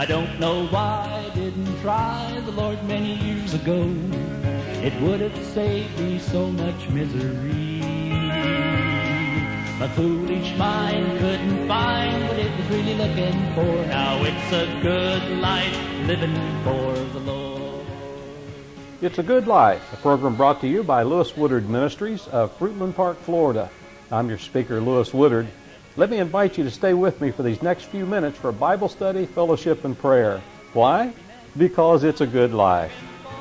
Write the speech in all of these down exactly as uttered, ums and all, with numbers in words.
I don't know why I didn't try the Lord many years ago. It would have saved me so much misery. My foolish mind couldn't find what it was really looking for. Now it's a good life living for the Lord. It's a Good Life, a program brought to you by Lewis Woodard Ministries of Fruitland Park, Florida. I'm your speaker, Lewis Woodard. Let me invite you to stay with me for these next few minutes for Bible study, fellowship, and prayer. Why? Because it's a good life.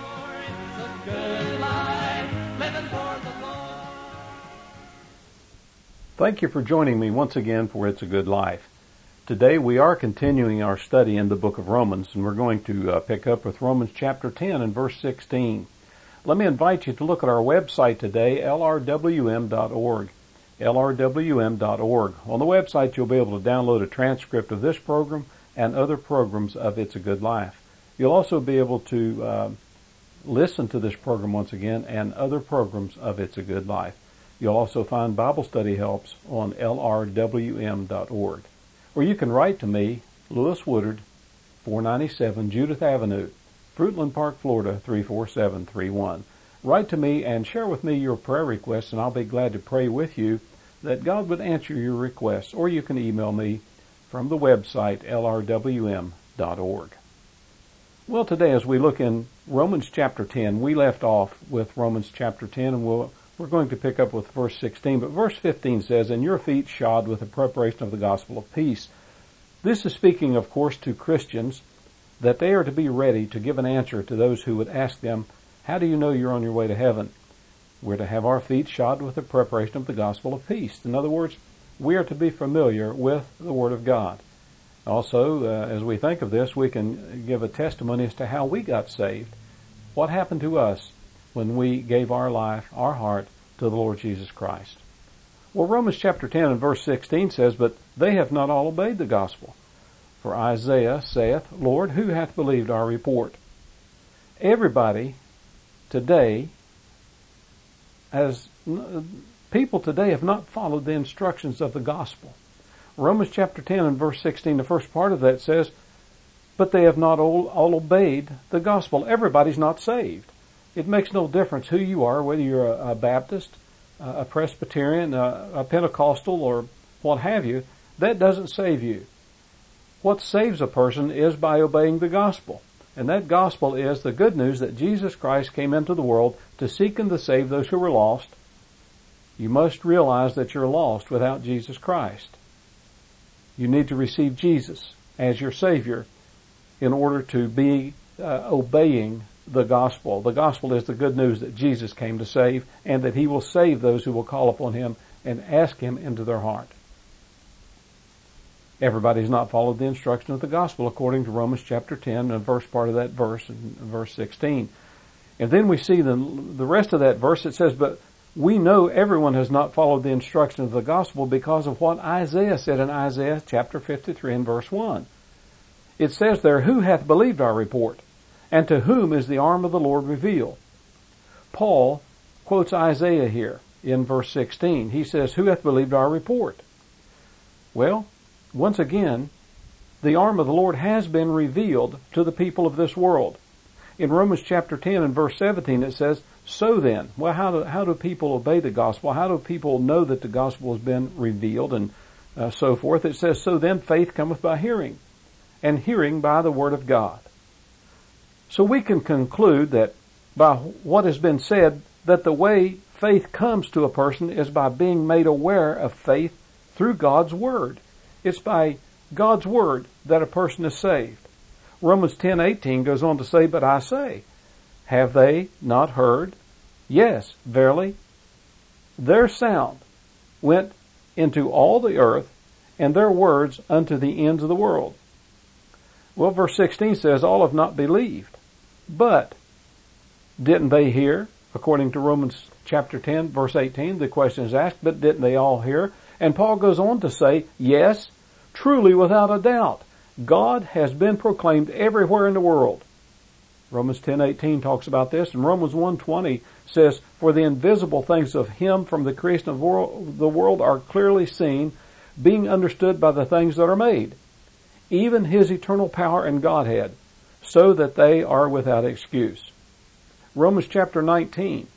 Thank you for joining me once again for It's a Good Life. Today we are continuing our study in the book of Romans, and we're going to uh, pick up with Romans chapter ten and verse sixteen. Let me invite you to look at our website today, L R W M dot org. L R W M dot org. On the website you'll be able to download a transcript of this program and other programs of It's a Good Life. You'll also be able to uh, listen to this program once again and other programs of It's a Good Life. You'll also find Bible study helps on L R W M dot org. Or you can write to me, Lewis Woodard, four ninety-seven Judith Avenue, Fruitland Park, Florida, three four seven three one. Write to me and share with me your prayer requests, and I'll be glad to pray with you that God would answer your requests. Or you can email me from the website, L R W M dot org. Well, today as we look in Romans chapter ten, we left off with Romans chapter ten, and we'll We're going to pick up with verse sixteen, but verse fifteen says, "And your feet shod with the preparation of the gospel of peace." This is speaking, of course, to Christians, that they are to be ready to give an answer to those who would ask them, how do you know you're on your way to heaven? We're to have our feet shod with the preparation of the gospel of peace. In other words, we are to be familiar with the Word of God. Also, uh, as we think of this, we can give a testimony as to how we got saved. What happened to us when we gave our life, our heart, to the Lord Jesus Christ? Well, Romans chapter ten and verse sixteen says, "But they have not all obeyed the gospel. For Isaiah saith, Lord, who hath believed our report?" Everybody today, as people today have not followed the instructions of the gospel. Romans chapter ten and verse sixteen, the first part of that says, "But they have not all, all obeyed the gospel." Everybody's not saved. It makes no difference who you are, whether you're a, a Baptist, a Presbyterian, a, a Pentecostal, or what have you. That doesn't save you. What saves a person is by obeying the gospel. And that gospel is the good news that Jesus Christ came into the world to seek and to save those who were lost. You must realize that you're lost without Jesus Christ. You need to receive Jesus as your Savior in order to be uh, obeying the gospel. The gospel is the good news that Jesus came to save, and that He will save those who will call upon Him and ask Him into their heart. Everybody's not followed the instruction of the gospel according to Romans chapter ten, and the first part of that verse, and verse sixteen. And then we see the, the rest of that verse. It says, "But we know everyone has not followed the instruction of the gospel because of what Isaiah said in Isaiah chapter fifty-three and verse one. It says there, who hath believed our report? And to whom is the arm of the Lord revealed?" Paul quotes Isaiah here in verse sixteen. He says, who hath believed our report? Well, once again, the arm of the Lord has been revealed to the people of this world. In Romans chapter ten and verse seventeen it says, "So then," well, how do, how do people obey the gospel? How do people know that the gospel has been revealed, and uh, so forth? It says, "So then faith cometh by hearing, and hearing by the word of God." So we can conclude that by what has been said, that the way faith comes to a person is by being made aware of faith through God's Word. It's by God's Word that a person is saved. Romans ten eighteen goes on to say, "But I say, have they not heard? Yes, verily, their sound went into all the earth, and their words unto the ends of the world." Well, verse sixteen says, "All have not believed." But didn't they hear? According to Romans chapter ten, verse eighteen, the question is asked, but didn't they all hear? And Paul goes on to say, yes, truly without a doubt, God has been proclaimed everywhere in the world. Romans ten eighteen talks about this, and Romans one twenty says, "For the invisible things of Him from the creation of the world are clearly seen, being understood by the things that are made, even his eternal power and Godhead, so that they are without excuse. Romans chapter nineteen,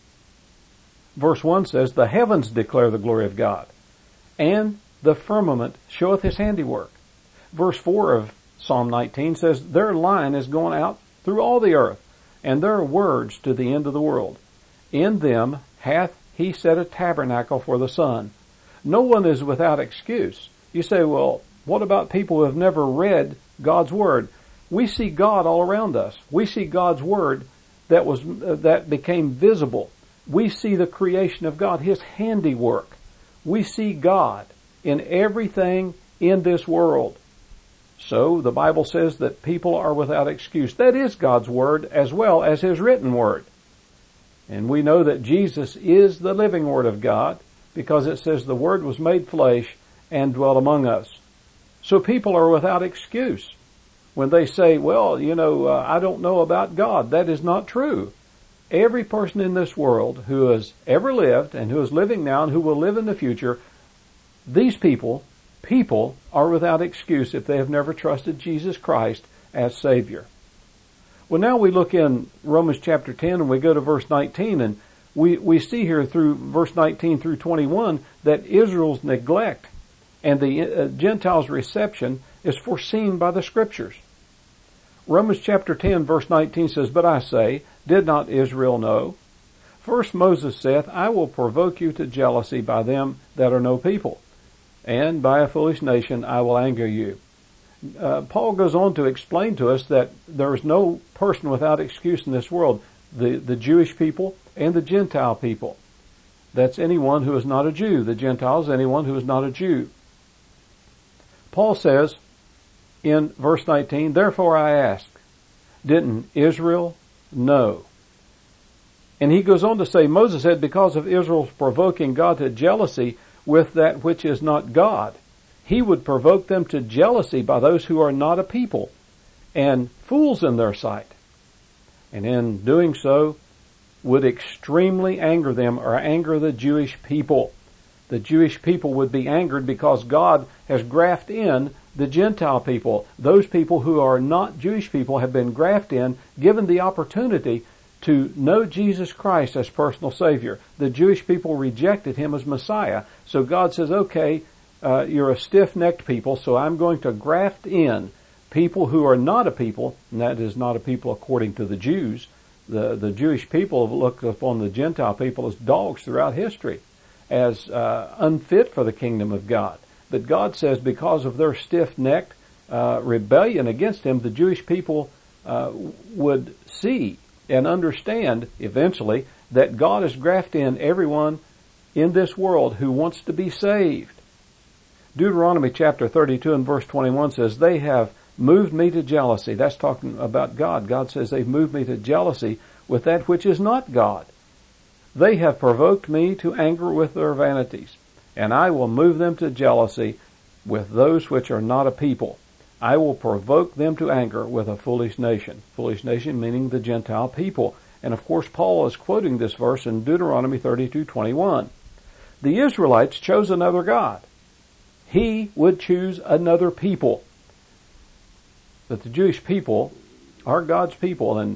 verse one says, the heavens declare the glory of God, and the firmament showeth his handiwork. Verse four of Psalm nineteen says, their line is going out through all the earth, and their words to the end of the world. In them hath he set a tabernacle for the sun. No one is without excuse. You say, well, what about people who have never read God's Word? We see God all around us. We see God's Word that was, uh, that became visible. We see the creation of God, His handiwork. We see God in everything in this world. So the Bible says that people are without excuse. That is God's Word as well as His written Word. And we know that Jesus is the living Word of God because it says the Word was made flesh and dwelt among us. So people are without excuse when they say, well, you know, uh, I don't know about God. That is not true. Every person in this world who has ever lived and who is living now and who will live in the future, these people, people are without excuse if they have never trusted Jesus Christ as Savior. Well, now we look in Romans chapter ten and we go to verse nineteen, and we, we see here through verse nineteen through twenty-one that Israel's neglect and the uh, Gentiles' reception is foreseen by the Scriptures. Romans chapter ten verse nineteen says, but I say, did not Israel know? First Moses saith, I will provoke you to jealousy by them that are no people, and by a foolish nation I will anger you. Uh, Paul goes on to explain to us that there is no person without excuse in this world. The, the Jewish people and the Gentile people. That's anyone who is not a Jew. The Gentiles, anyone who is not a Jew. Paul says in verse nineteen, therefore I ask, didn't Israel know? And he goes on to say, Moses said, because of Israel's provoking God to jealousy with that which is not God, he would provoke them to jealousy by those who are not a people and fools in their sight. And in doing so, would extremely anger them or anger the Jewish people. The Jewish people would be angered because God has grafted in the Gentile people. Those people who are not Jewish people have been grafted in, given the opportunity to know Jesus Christ as personal Savior. The Jewish people rejected Him as Messiah. So God says, okay, uh, you're a stiff-necked people, so I'm going to graft in people who are not a people, and that is not a people according to the Jews. The, the Jewish people have looked upon the Gentile people as dogs throughout history, as uh, unfit for the kingdom of God. But God says because of their stiff-necked uh, rebellion against Him, the Jewish people uh, would see and understand eventually that God has grafted in everyone in this world who wants to be saved. Deuteronomy chapter thirty-two and verse twenty-one says, they have moved me to jealousy. That's talking about God. God says they've moved me to jealousy with that which is not God. They have provoked me to anger with their vanities, and I will move them to jealousy with those which are not a people. I will provoke them to anger with a foolish nation. Foolish nation meaning the Gentile people. And of course Paul is quoting this verse in Deuteronomy thirty-two twenty-one. The Israelites chose another God. He would choose another people. But the Jewish people are God's people, and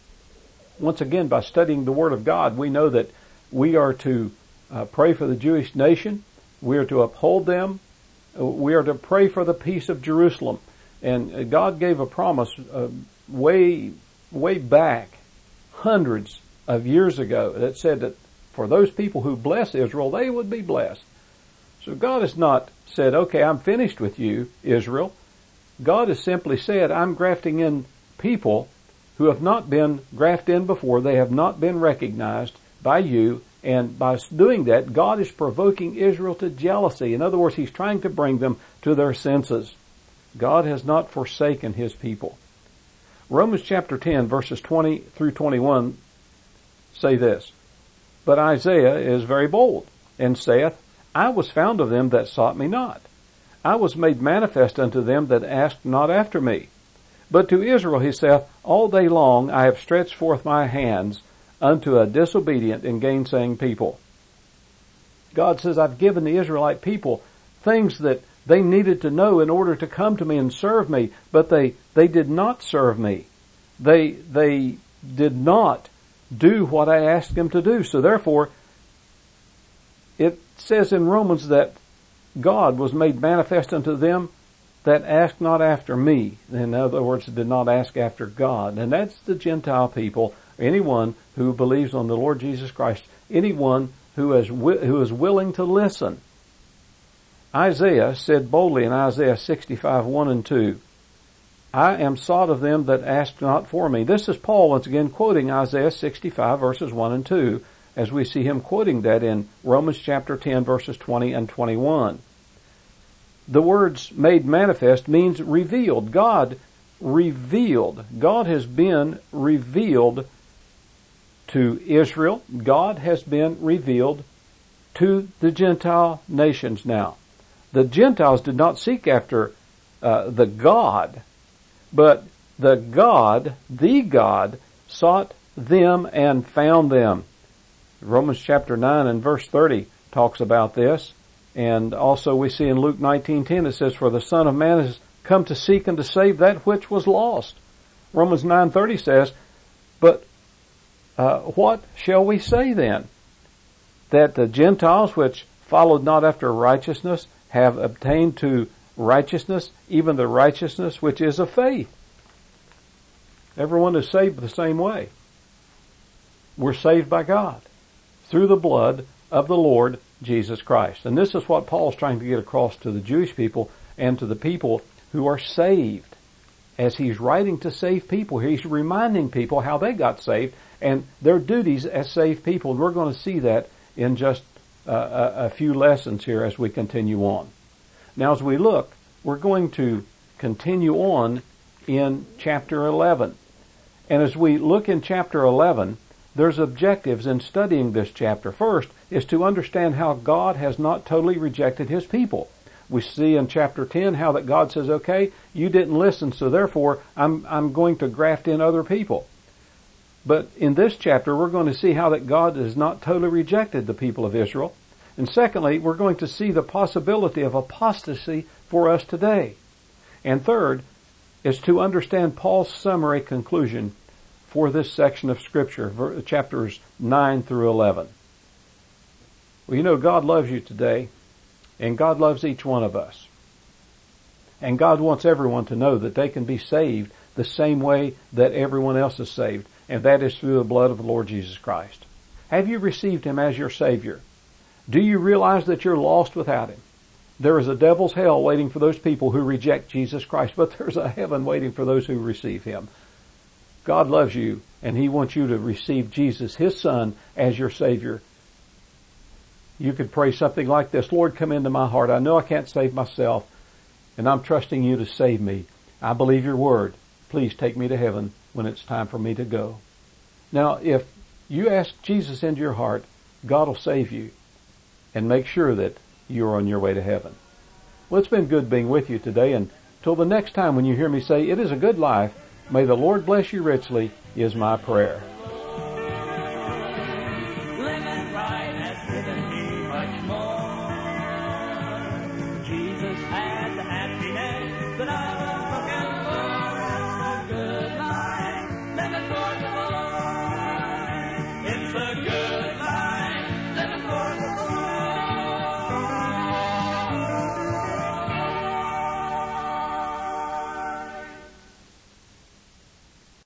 once again, by studying the Word of God, we know that we are to uh, pray for the Jewish nation. We are to uphold them. We are to pray for the peace of Jerusalem. And God gave a promise uh, way, way back, hundreds of years ago, that said that for those people who bless Israel, they would be blessed. So God has not said, okay, I'm finished with you, Israel. God has simply said, I'm grafting in people who have not been grafted in before. They have not been recognized by you. And by doing that, God is provoking Israel to jealousy. In other words, He's trying to bring them to their senses. God has not forsaken His people. Romans chapter ten, verses twenty through twenty-one say this, but Isaiah is very bold, and saith, I was found of them that sought me not. I was made manifest unto them that asked not after me. But to Israel he saith, all day long I have stretched forth my hands unto a disobedient and gainsaying people. God says, I've given the Israelite people things that they needed to know in order to come to me and serve me, but they, they did not serve me. They, they did not do what I asked them to do. So therefore, it says in Romans that God was made manifest unto them that ask not after me. In other words, did not ask after God. And that's the Gentile people, anyone who believes on the Lord Jesus Christ, anyone who is, who is willing to listen. Isaiah said boldly in Isaiah sixty-five, one and two, I am sought of them that ask not for me. This is Paul once again quoting Isaiah sixty-five verses one and two, as we see him quoting that in Romans chapter ten verses twenty and twenty-one. The words made manifest means revealed. God revealed. God has been revealed to Israel. God has been revealed to the Gentile nations now. The Gentiles did not seek after uh, the God, but the God, the God, sought them and found them. Romans chapter nine and verse thirty talks about this. And also we see in Luke nineteen ten, it says, for the Son of Man has come to seek and to save that which was lost. Romans nine thirty says, but uh, what shall we say then? That the Gentiles which followed not after righteousness have obtained to righteousness, even the righteousness which is of faith. Everyone is saved the same way. We're saved by God through the blood of the Lord Jesus Christ. And this is what Paul's trying to get across to the Jewish people and to the people who are saved. As he's writing to saved people, he's reminding people how they got saved and their duties as saved people. And we're going to see that in just uh, a, a few lessons here as we continue on. Now as we look, we're going to continue on in chapter eleven. And as we look in chapter eleven, there's objectives in studying this chapter. First is to understand how God has not totally rejected His people. We see in chapter ten how that God says, okay, you didn't listen, so therefore I'm, I'm going to graft in other people. But in this chapter, we're going to see how that God has not totally rejected the people of Israel. And secondly, we're going to see the possibility of apostasy for us today. And third is to understand Paul's summary conclusion for this section of Scripture, chapters nine through eleven. Well, you know, God loves you today, and God loves each one of us. And God wants everyone to know that they can be saved the same way that everyone else is saved, and that is through the blood of the Lord Jesus Christ. Have you received Him as your Savior? Do you realize that you're lost without Him? There is a devil's hell waiting for those people who reject Jesus Christ, but there's a heaven waiting for those who receive Him. God loves you, and He wants you to receive Jesus, His Son, as your Savior. You could pray something like this: Lord, come into my heart. I know I can't save myself, and I'm trusting you to save me. I believe your word. Please take me to heaven when it's time for me to go. Now, if you ask Jesus into your heart, God will save you and make sure that you're on your way to heaven. Well, it's been good being with you today, and till the next time when you hear me say, it is a good life, may the Lord bless you richly, is my prayer.